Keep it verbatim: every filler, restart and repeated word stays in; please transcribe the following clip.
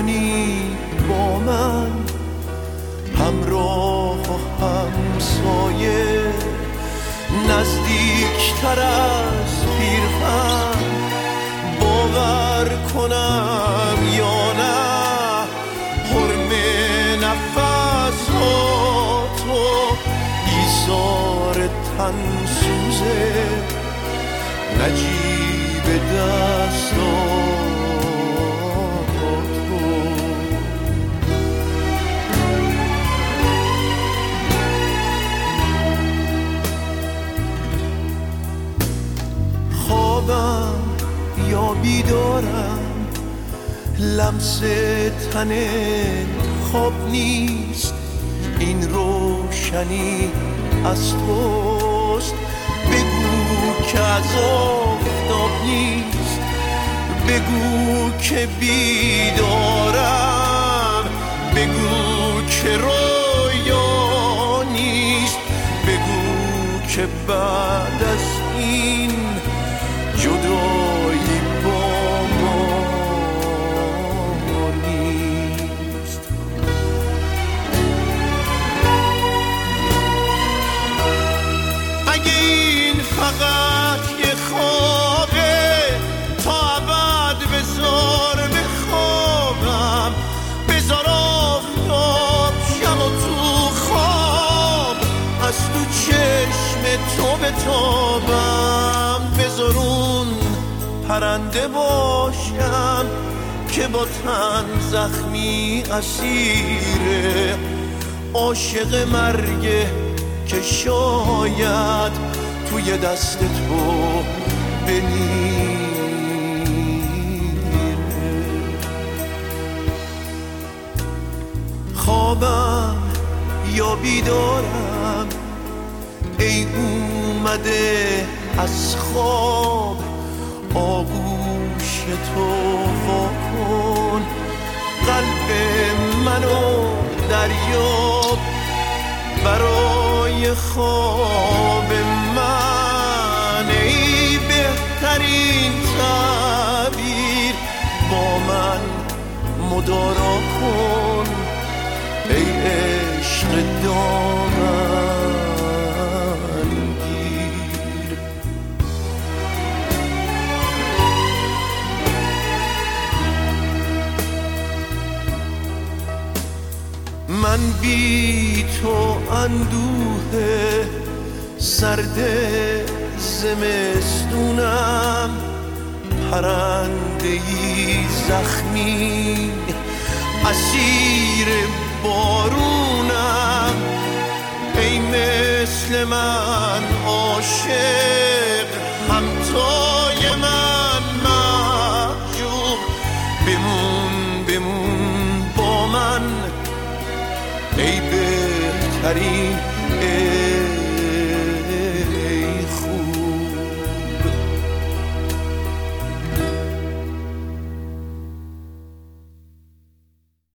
منی با من، همراه و همسایه، نزدیکتر از پیرهن. باور کنم یا نه حرم نفساتو، ایثار تن سوزه نجیب دستاتو. خوابم یا بیدارم، لمس تن خواب نیست، این روشنی از توست. بگو که از آفتاب نیست، بگو که بیدارم، بگو که رویا نیست، بگو که بعد از این جدایی با ما نیست. اگه این فقط یه خوابه، تا ابد بذار بخوابم، بذار آفتاب شم و تو خواب از تو چشم تو بتابم. بذار اون پرنده باشم که با تن زخمی اسیره، عاشق مرگه که شاید توی دست تو بمیره. خوابم یا بیدارم، ای اومده از خواب آغوش تو واکن، قلب منو دریاب برای خواب من. ای بهترین تعبیر با من مدارا کن، ای عشق دامن گیر. من بی تو اندوه سرد زمستونم، پرنده‌ای زخمی اسیر بارونم. ای مثل من عاشق همتای من محجوب، بمون بمون با من ای بهترین